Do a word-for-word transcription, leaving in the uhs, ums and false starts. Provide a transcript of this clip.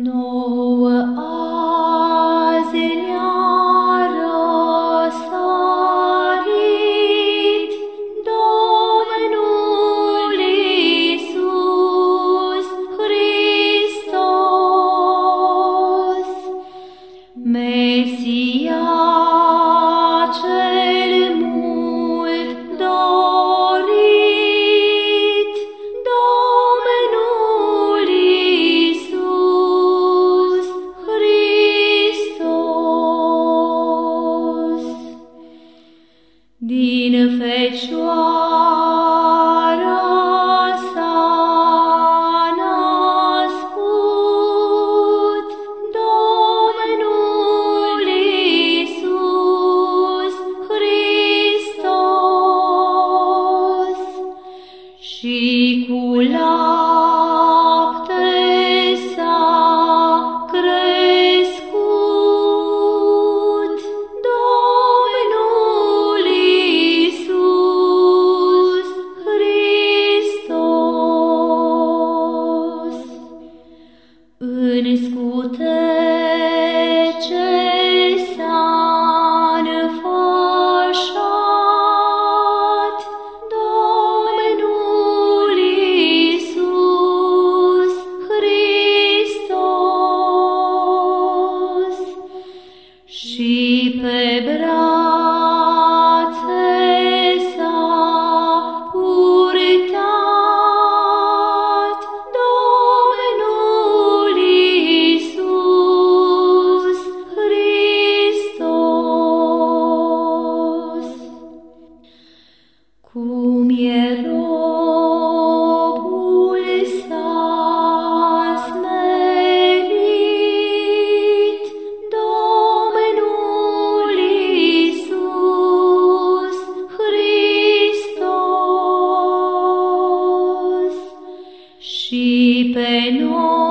Nouă azi ne-a răsărit Domnul Iisus Hristos, Mesia cel mult dorit, Domnul Iisus Hristos. Din Fecioară s-a născut Domnul Iisus Hristos, și cu lapte s-a crescut Domnul Iisus Hristos. În scutece s-a înfășat Domnul Iisus Hristos, și pe brațe s-a purtat Domnul Iisus Hristos. Cum e robul s-a smerit Domnul Iisus Hristos, și pe noi